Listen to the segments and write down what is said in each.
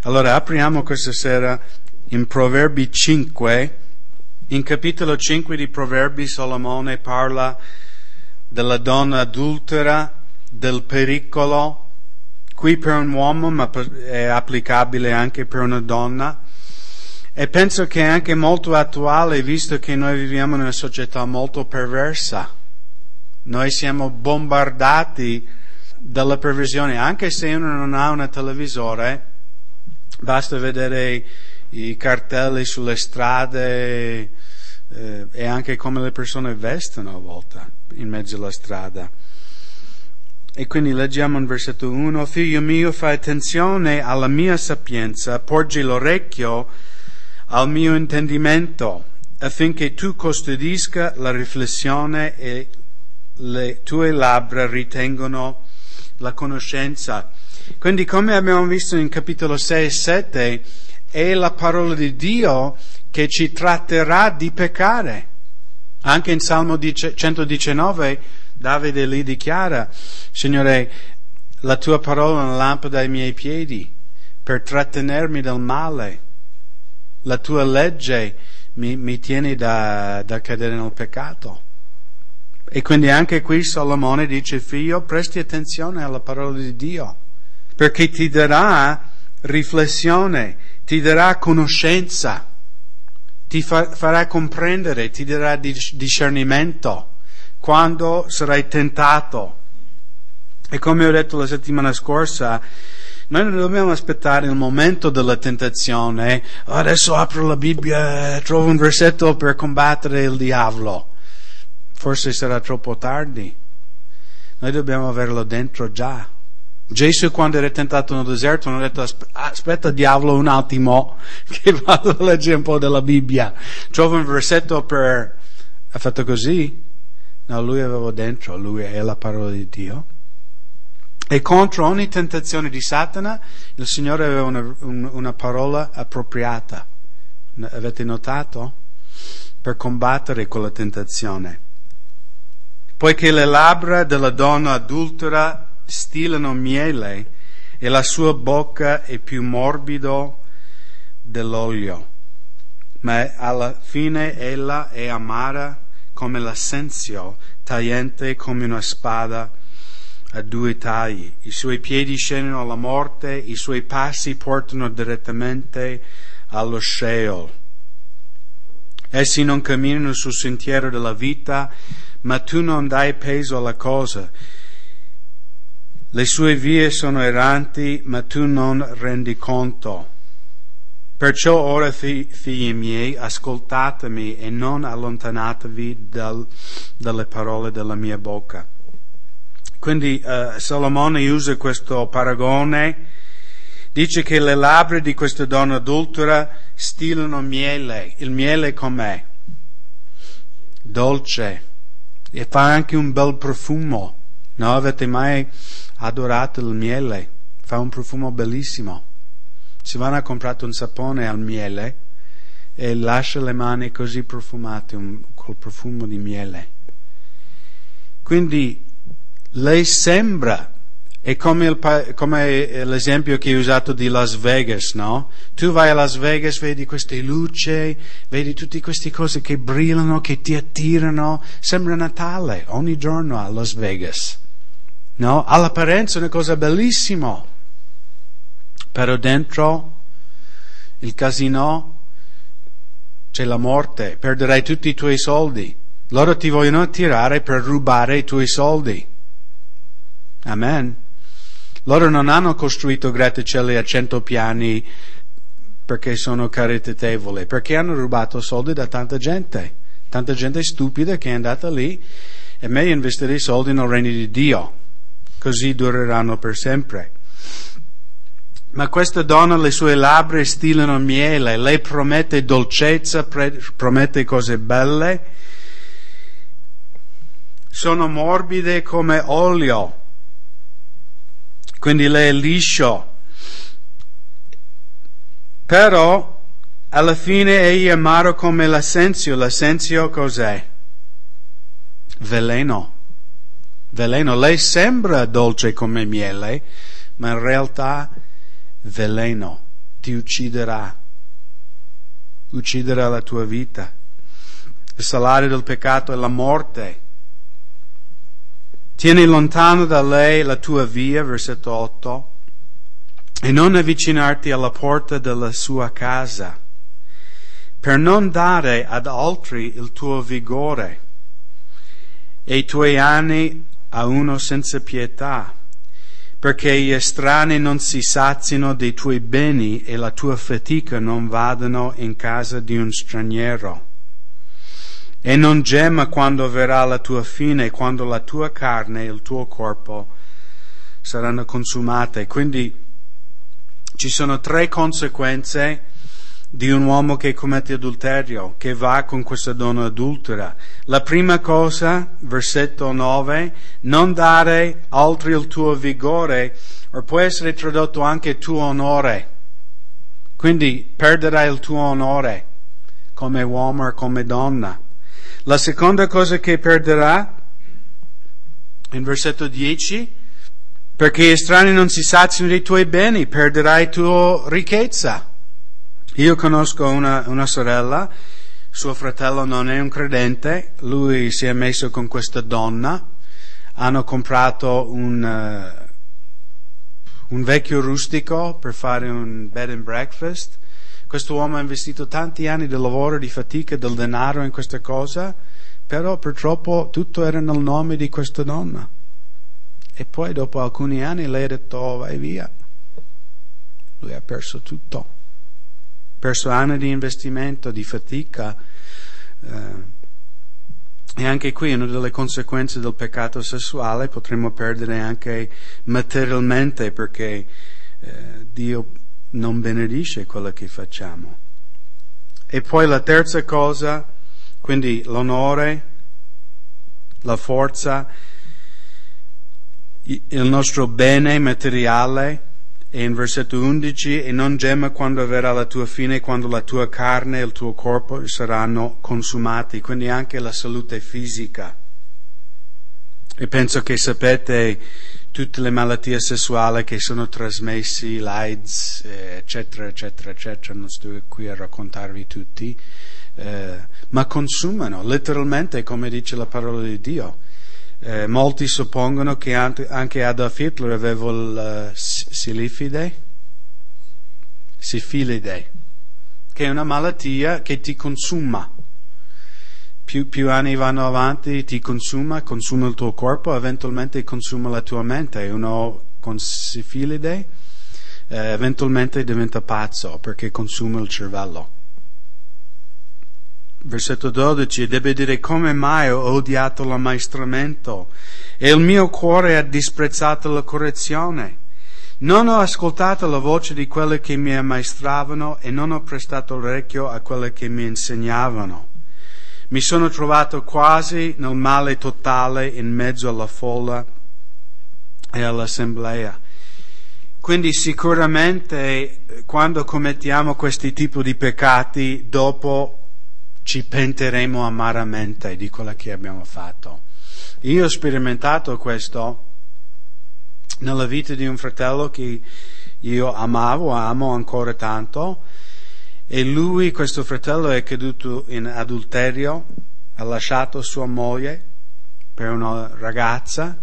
Allora apriamo questa sera in Proverbi 5. In capitolo 5 di Proverbi Solomone parla della donna adultera, del pericolo, qui per un uomo ma è applicabile anche per una donna, e penso che è anche molto attuale visto che noi viviamo in una società molto perversa. Noi siamo bombardati dalla perversione, anche se uno non ha un televisore, basta vedere i cartelli sulle strade e anche come le persone vestono a volte in mezzo alla strada. E quindi leggiamo in versetto 1: Figlio mio, fai attenzione alla mia sapienza, porgi l'orecchio al mio intendimento, affinché tu custodisca la riflessione e le tue labbra ritengono la conoscenza. Quindi, come abbiamo visto in capitolo 6 e 7, è la parola di Dio che ci tratterà di peccare. Anche in Salmo 119 Davide lì dichiara: Signore, la tua parola è una lampada ai miei piedi per trattenermi dal male. La tua legge mi tiene da cadere nel peccato. E quindi anche qui Solomone dice: figlio, presti attenzione alla parola di Dio, perché ti darà riflessione, ti darà conoscenza, ti farà comprendere, ti darà discernimento quando sarai tentato. E come ho detto la settimana scorsa, noi non dobbiamo aspettare il momento della tentazione. Adesso apro la Bibbia e trovo un versetto per combattere il diavolo. Forse sarà troppo tardi. Noi dobbiamo averlo dentro già. Gesù, quando era tentato nel deserto, non ha detto: aspetta diavolo un attimo che vado a leggere un po' della Bibbia, trovo un versetto per... ha fatto così? No, lui aveva dentro, lui è la parola di Dio. E contro ogni tentazione di Satana il Signore aveva una parola appropriata. Avete notato? Per combattere quella tentazione. Poiché le labbra della donna adultera stilano miele e la sua bocca è più morbido dell'olio, ma alla fine ella è amara come l'assenzio, tagliente come una spada a due tagli. I suoi piedi scendono alla morte, i suoi passi portano direttamente allo Sheol. Essi non camminano sul sentiero della vita, ma tu non dai peso alla cosa. Le sue vie sono erranti, ma tu non rendi conto. Perciò ora, figli miei, ascoltatemi e non allontanatevi dalle parole della mia bocca. Quindi Solomone usa questo paragone, dice che le labbra di questa donna adultera stilano miele. Il miele com'è? Dolce. E fa anche un bel profumo. No, avete mai adorato il miele? Fa un profumo bellissimo. Si vanno a comprare un sapone al miele e lascia le mani così profumate, col profumo di miele. Quindi lei sembra, è come l'esempio che ho usato di Las Vegas, no? Tu vai a Las Vegas, vedi queste luci, vedi tutte queste cose che brillano, che ti attirano, sembra Natale ogni giorno a Las Vegas, no? All'apparenza è una cosa bellissima, però dentro il casino c'è la morte, perderai tutti i tuoi soldi. Loro ti vogliono attirare per rubare i tuoi soldi. Amen. Loro non hanno costruito grattacieli a 100 piani perché sono caritatevoli, perché hanno rubato soldi da tanta gente stupida che è andata lì. È meglio investire i soldi nel regno di Dio, così dureranno per sempre. Ma questa donna, le sue labbra stilano miele, lei promette dolcezza, promette cose belle, sono morbide come olio. Quindi lei è liscio, però alla fine egli è amaro come l'assenzio. L'assenzio cos'è? Veleno. Lei sembra dolce come miele, ma in realtà veleno. ti ucciderà la tua vita. Il salario del peccato è la morte. Tieni lontano da lei la tua via, versetto 8, e non avvicinarti alla porta della sua casa, per non dare ad altri il tuo vigore e i tuoi anni a uno senza pietà, perché gli estranei non si sazino dei tuoi beni e la tua fatica non vadano in casa di un straniero. E non gema quando verrà la tua fine, quando la tua carne e il tuo corpo saranno consumate. Quindi ci sono 3 conseguenze di un uomo che commette adulterio, che va con questa donna adultera. La prima cosa, versetto 9, non dare altri il tuo vigore, o può essere tradotto anche tuo onore. Quindi perderai il tuo onore come uomo o come donna. La seconda cosa che perderà, in versetto 10, perché gli estranei non si sazino dei tuoi beni, perderai tua ricchezza. Io conosco una sorella, suo fratello non è un credente, lui si è messo con questa donna, hanno comprato un vecchio rustico per fare un bed and breakfast. Questo uomo ha investito tanti anni di lavoro, di fatica, del denaro in questa cosa, però purtroppo tutto era nel nome di questa donna. E poi dopo alcuni anni lei ha detto: oh, vai via. Lui ha perso tutto. Perso anni di investimento, di fatica. E anche qui una delle conseguenze del peccato sessuale, potremmo perdere anche materialmente, perché Dio non benedice quello che facciamo. E poi la terza cosa, quindi l'onore, la forza, il nostro bene materiale. E in versetto 11, e non gema quando verrà la tua fine, quando la tua carne e il tuo corpo saranno consumati, quindi anche la salute fisica. E penso che sapete tutte le malattie sessuali che sono trasmessi, l'AIDS, eccetera, eccetera, eccetera, non sto qui a raccontarvi tutti, ma consumano, letteralmente, come dice la parola di Dio. Molti suppongono che anche Adolf Hitler aveva il sifilide, che è una malattia che ti consuma. Più anni vanno avanti ti consuma il tuo corpo, eventualmente consuma la tua mente. Uno con sifilide eventualmente diventa pazzo perché consuma il cervello. Versetto 12, deve dire: come mai ho odiato l'ammaestramento e il mio cuore ha disprezzato la correzione? Non ho ascoltato la voce di quelle che mi ammaestravano e non ho prestato orecchio a quelle che mi insegnavano. Mi sono trovato quasi nel male totale in mezzo alla folla e all'assemblea. Quindi sicuramente quando commettiamo questi tipi di peccati, dopo ci pentiremo amaramente di quello che abbiamo fatto. Io ho sperimentato questo nella vita di un fratello che io amo ancora tanto, e lui, questo fratello, è caduto in adulterio, ha lasciato sua moglie per una ragazza,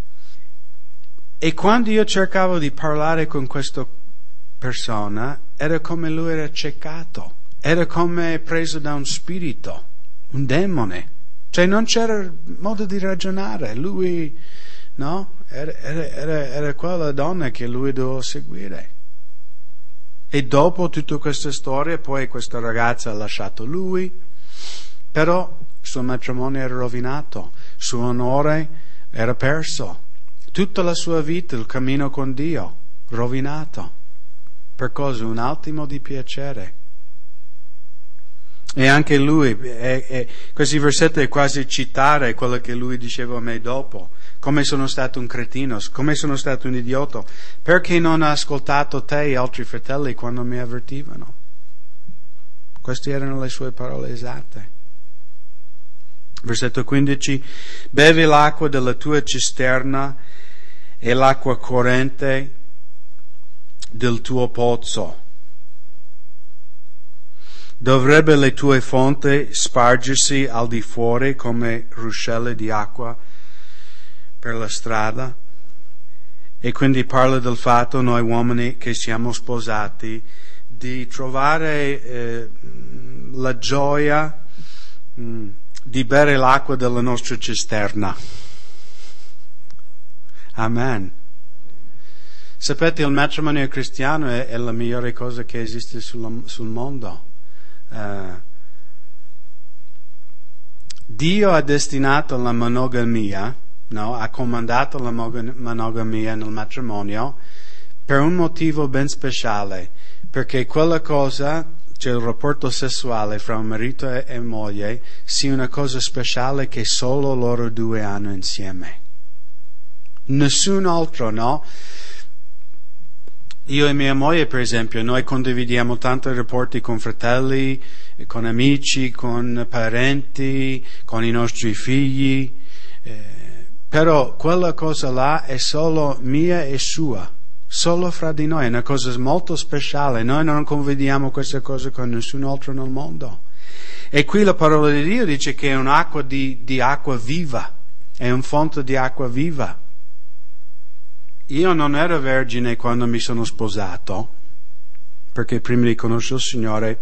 e quando io cercavo di parlare con questa persona era come lui era ciecato. Era come preso da un spirito, un demone. Cioè non c'era modo di ragionare. Lui, no? Era quella donna che lui doveva seguire. E dopo tutta questa storia, poi questa ragazza ha lasciato lui, però il suo matrimonio era rovinato, il suo onore era perso. Tutta la sua vita, il cammino con Dio, rovinato. Per cosa? Un attimo di piacere. E anche lui, questi versetti è quasi citare quello che lui diceva a me dopo. Come sono stato un cretino, come sono stato un idiota. Perché non ho ascoltato te e altri fratelli quando mi avvertivano? Queste erano le sue parole esatte. Versetto 15. Bevi l'acqua della tua cisterna e l'acqua corrente del tuo pozzo. Dovrebbe le tue fonti spargersi al di fuori come ruscelli di acqua per la strada? E quindi parla del fatto, noi uomini che siamo sposati, di trovare la gioia di bere l'acqua della nostra cisterna. Amen. Sapete, il matrimonio cristiano è la migliore cosa che esiste sul mondo. Dio ha destinato la monogamia, no? Ha comandato la monogamia nel matrimonio per un motivo ben speciale, perché quella cosa, cioè il rapporto sessuale fra un marito e moglie, sia una cosa speciale che solo loro due hanno insieme. Nessun altro, no? Io e mia moglie, per esempio, noi condividiamo tanti rapporti con fratelli, con amici, con parenti, con i nostri figli, però quella cosa là è solo mia e sua, solo fra di noi, è una cosa molto speciale. Noi non condividiamo questa cosa con nessun altro nel mondo. E qui la parola di Dio dice che è un'acqua di acqua viva, è un fonte di acqua viva. Io non ero vergine quando mi sono sposato, perché prima di conoscere il Signore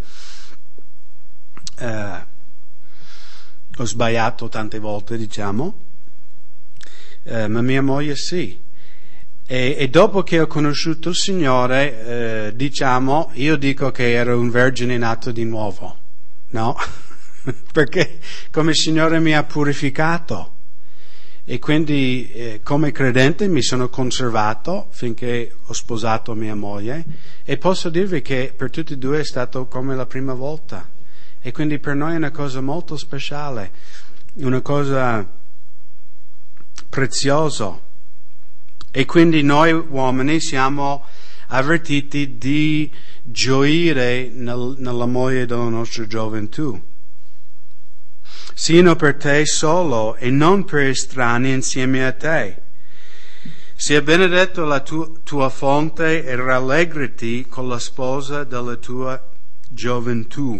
ho sbagliato tante volte, diciamo, ma mia moglie sì. E dopo che ho conosciuto il Signore, diciamo, io dico che ero un vergine nato di nuovo, no? Perché come il Signore mi ha purificato. E quindi come credente mi sono conservato finché ho sposato mia moglie, e posso dirvi che per tutti e due è stato come la prima volta, e quindi per noi è una cosa molto speciale, una cosa preziosa. E quindi noi uomini siamo avvertiti di gioire nella moglie della nostra gioventù. Siano per te solo e non per estranei insieme a te. Sia benedetto la tua fonte e rallegrati con la sposa della tua gioventù.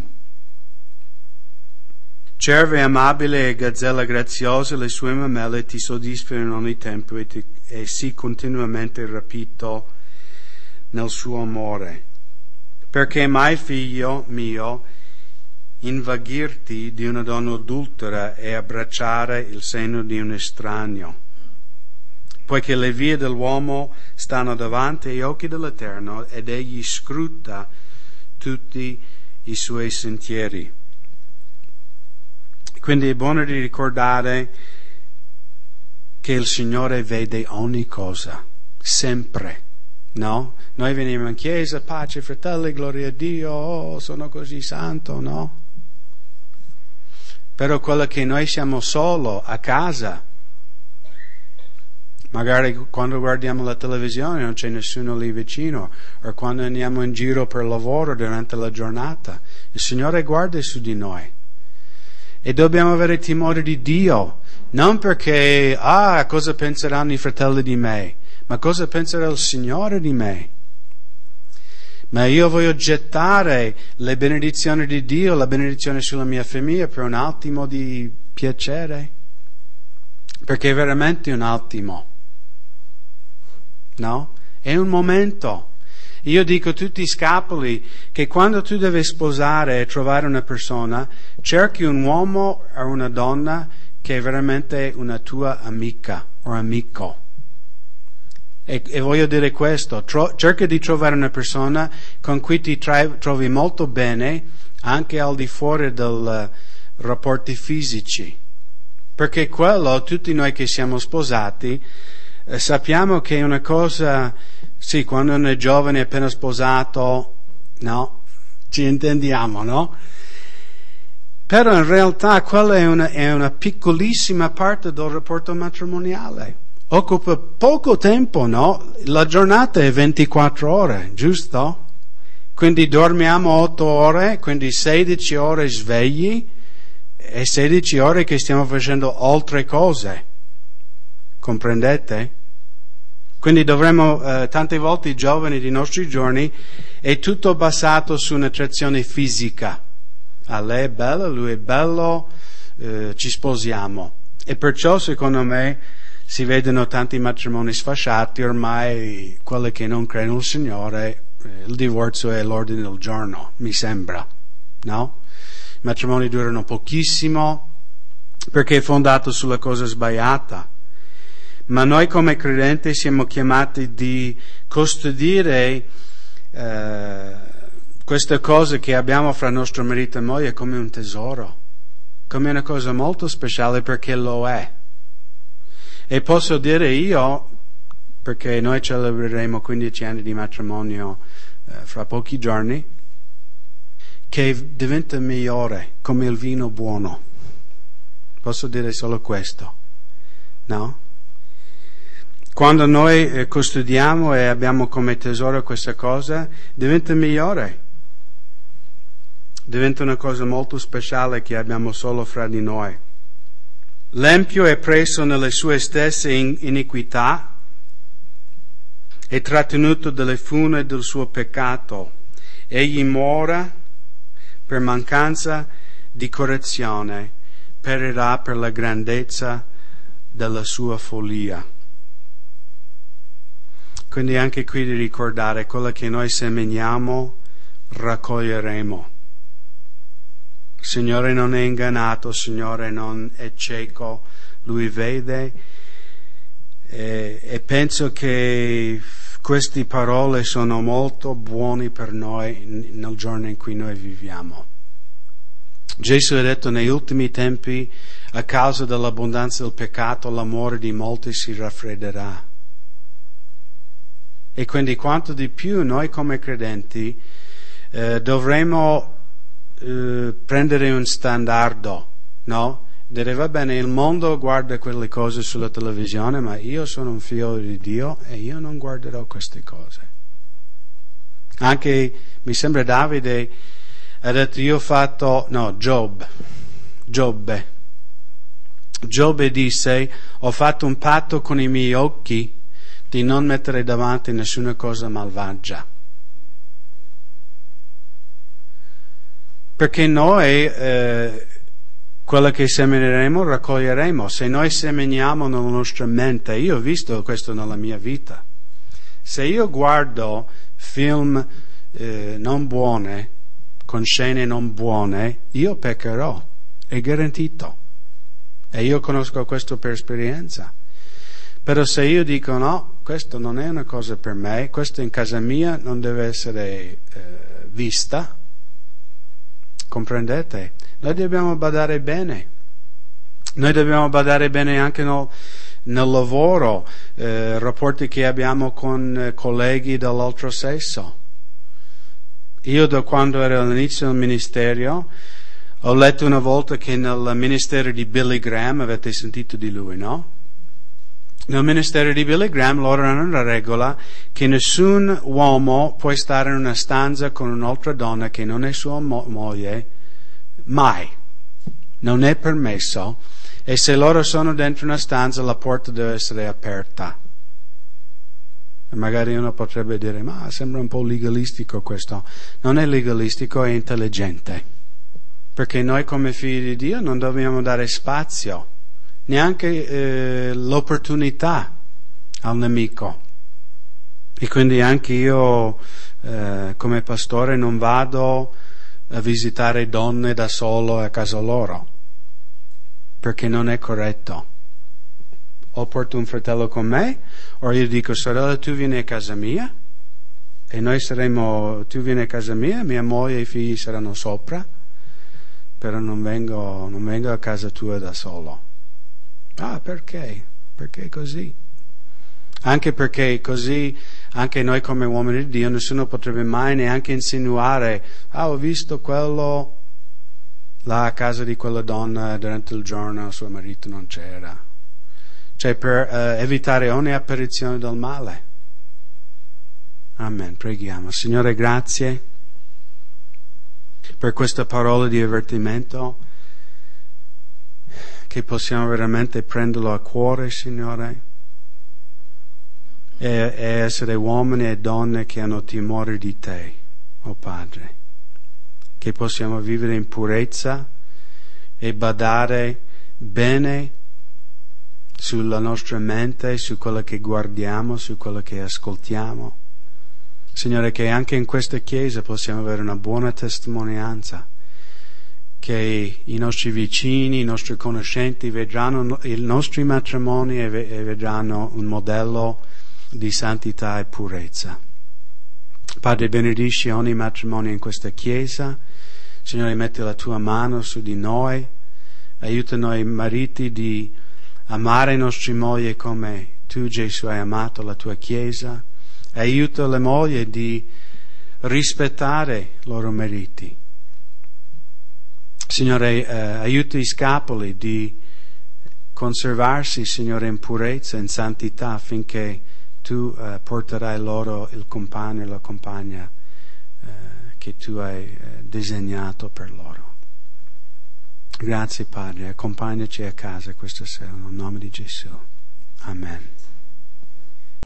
Cerve amabile e gazzella graziosa, le sue mamelle ti soddisfano in ogni tempo e sii continuamente rapito nel suo amore. Perché mai, figlio mio, invaghirti di una donna adultera e abbracciare il seno di un estraneo, poiché le vie dell'uomo stanno davanti agli occhi dell'Eterno ed egli scruta tutti i suoi sentieri. Quindi è buono di ricordare che il Signore vede ogni cosa, sempre, no? Noi veniamo in chiesa, pace fratelli, gloria a Dio, oh, sono così santo, no? Però quello che noi siamo solo a casa, magari quando guardiamo la televisione non c'è nessuno lì vicino, o quando andiamo in giro per lavoro durante la giornata, il Signore guarda su di noi. E dobbiamo avere timore di Dio, non perché, cosa penseranno i fratelli di me, ma cosa penserà il Signore di me. Ma io voglio gettare le benedizioni di Dio, la benedizione sulla mia famiglia per un attimo di piacere, perché è veramente un attimo, no? È un momento. Io dico a tutti i scapoli che quando tu devi sposare e trovare una persona, cerchi un uomo o una donna che è veramente una tua amica o amico. E voglio dire questo, cerca di trovare una persona con cui ti trovi molto bene, anche al di fuori dei rapporti fisici. Perché quello, tutti noi che siamo sposati, sappiamo che è una cosa, sì, quando uno è giovane, appena sposato, no? Ci intendiamo, no? Però in realtà quella è una piccolissima parte del rapporto matrimoniale. Occupa poco tempo, no? La giornata è 24 ore, giusto? Quindi dormiamo 8 ore, quindi 16 ore svegli e 16 ore che stiamo facendo altre cose. Comprendete? Quindi dovremmo, tante volte i giovani dei nostri giorni, è tutto basato su un'attrazione fisica, lei è bella, lui è bello, ci sposiamo. E perciò, secondo me, si vedono tanti matrimoni sfasciati, ormai quelli che non credono nel Signore, il divorzio è l'ordine del giorno, mi sembra, no? I matrimoni durano pochissimo perché è fondato sulla cosa sbagliata. Ma noi come credenti siamo chiamati di custodire queste cose che abbiamo fra nostro marito e moglie come un tesoro, come una cosa molto speciale, perché lo è. E posso dire io, perché noi celebreremo 15 anni di matrimonio fra pochi giorni, che diventa migliore come il vino buono. Posso dire solo questo, no? Quando noi custodiamo e abbiamo come tesoro questa cosa, diventa migliore. Diventa una cosa molto speciale che abbiamo solo fra di noi. L'empio è preso nelle sue stesse iniquità, è trattenuto dalle fune del suo peccato. Egli mora per mancanza di correzione, perirà per la grandezza della sua follia. Quindi anche qui di ricordare quello che noi seminiamo, raccoglieremo. Il Signore non è ingannato, il Signore non è cieco, Lui vede e penso che queste parole sono molto buone per noi nel giorno in cui noi viviamo. Gesù ha detto negli ultimi tempi, a causa dell'abbondanza del peccato, l'amore di molti si raffredderà. E quindi quanto di più noi come credenti dovremo prendere un standardo, no? Dire va bene, il mondo guarda quelle cose sulla televisione, ma io sono un figlio di Dio e io non guarderò queste cose. Anche, mi sembra Davide ha detto Giobbe disse, ho fatto un patto con i miei occhi di non mettere davanti nessuna cosa malvagia. Perché noi quello che semineremo raccoglieremo. Se noi seminiamo nella nostra mente, io ho visto questo nella mia vita, se io guardo film non buone, con scene non buone, io peccherò, è garantito. E io conosco questo per esperienza. Però se io dico no, questo non è una cosa per me, questo in casa mia non deve essere vista, comprendete? Noi dobbiamo badare bene. Noi dobbiamo badare bene anche nel lavoro, rapporti che abbiamo con colleghi dell'altro sesso. Io da quando ero all'inizio del ministero ho letto una volta che nel ministero di Billy Graham, avete sentito di lui, no? Nel ministero di Billy Graham loro hanno una regola che nessun uomo può stare in una stanza con un'altra donna che non è sua moglie, mai. Non è permesso. E se loro sono dentro una stanza la porta deve essere aperta. E magari uno potrebbe dire, ma sembra un po' legalistico questo. Non è legalistico, è intelligente. Perché noi come figli di Dio non dobbiamo dare spazio, neanche l'opportunità al nemico. E quindi anche io come pastore non vado a visitare donne da solo a casa loro, perché non è corretto. O porto un fratello con me, o io dico, sorella, tu vieni a casa mia, e tu vieni a casa mia, mia moglie e i figli saranno sopra, però non vengo a casa tua da solo. Ah, perché? Perché così? Anche perché così, anche noi come uomini di Dio, nessuno potrebbe mai neanche insinuare, ho visto quello là a casa di quella donna durante il giorno, suo marito non c'era. Cioè per evitare ogni apparizione del male. Amen, preghiamo. Signore, grazie per questa parola di avvertimento, che possiamo veramente prenderlo a cuore, Signore, e essere uomini e donne che hanno timore di Te, oh Padre, che possiamo vivere in purezza e badare bene sulla nostra mente, su quello che guardiamo, su quello che ascoltiamo. Signore, che anche in questa Chiesa possiamo avere una buona testimonianza, che i nostri vicini, i nostri conoscenti vedranno i nostri matrimoni e vedranno un modello di santità e purezza. Padre, benedisci ogni matrimonio in questa Chiesa. Signore, metti la tua mano su di noi, aiuta noi mariti di amare i nostri mogli come tu, Gesù, hai amato la tua Chiesa. Aiuta le mogli di rispettare i loro mariti. Signore, aiuta i scapoli di conservarsi, Signore, in purezza, in santità, affinché tu porterai loro il compagno e la compagna che tu hai disegnato per loro. Grazie, Padre, accompagnaci a casa questa sera, nel nome di Gesù. Amen.